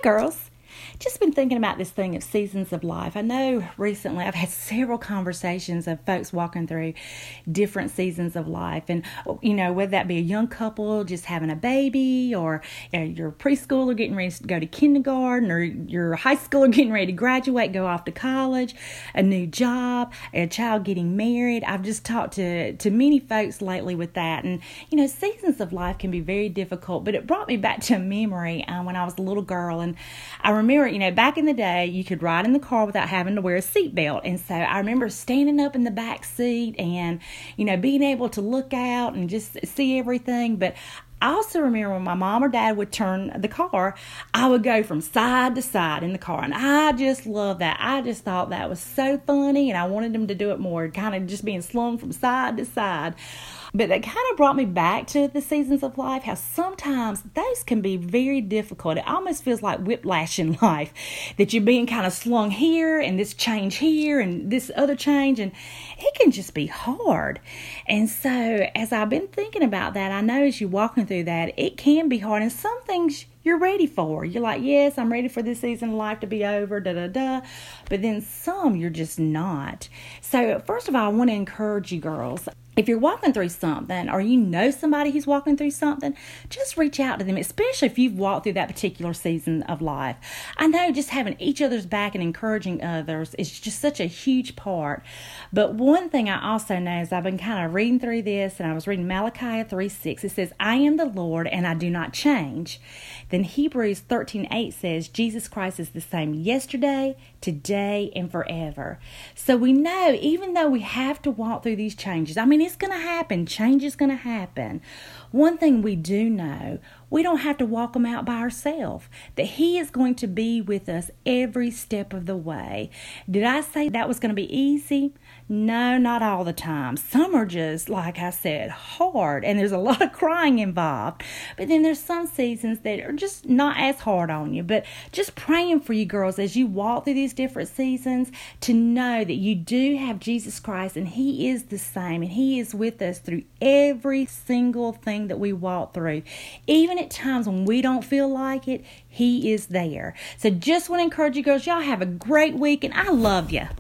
girls. Just been thinking about this thing of seasons of life. I know recently I've had several conversations of folks walking through different seasons of life. And, whether that be a young couple just having a baby, or your preschooler getting ready to go to kindergarten, or your high schooler getting ready to graduate, go off to college, a new job, a child getting married. I've just talked to many folks lately with that. And, seasons of life can be very difficult, but it brought me back to a memory when I was a little girl. And I remember, back in the day, you could ride in the car without having to wear a seatbelt. And so I remember standing up in the back seat and, being able to look out and just see everything. But I also remember when my mom or dad would turn the car, I would go from side to side in the car. And I just loved that. I just thought that was so funny, and I wanted them to do it more, kind of just being slung from side to side. But that kind of brought me back to the seasons of life, how sometimes those can be very difficult. It almost feels like whiplash in life, that you're being kind of slung here and this change here and this other change, and it can just be hard. And so as I've been thinking about that, I know as you're walking through that, it can be hard, and some things you're ready for. You're like, yes, I'm ready for this season of life to be over, But then some you're just not. So first of all, I want to encourage you girls. If you're walking through something, or you know somebody who's walking through something, just reach out to them, especially if you've walked through that particular season of life. I know just having each other's back and encouraging others is just such a huge part. But one thing I also know is I've been kind of reading through this, and I was reading Malachi 3:6. It says, I am the Lord, and I do not change. Then Hebrews 13:8 says, Jesus Christ is the same yesterday, today, and forever. So we know, even though we have to walk through these changes, it's going to happen. Change is going to happen. One thing we do know, we don't have to walk them out by ourselves. That He is going to be with us every step of the way. Did I say that was going to be easy? No, not all the time. Some are just, like I said, hard, and there's a lot of crying involved. But then there's some seasons that are just not as hard on you. But just praying for you girls as you walk through these different seasons, to know that you do have Jesus Christ, and He is the same, and He is with us through every single thing that we walk through. Even at times when we don't feel like it, He is there. So just want to encourage you girls, y'all have a great week, and I love you.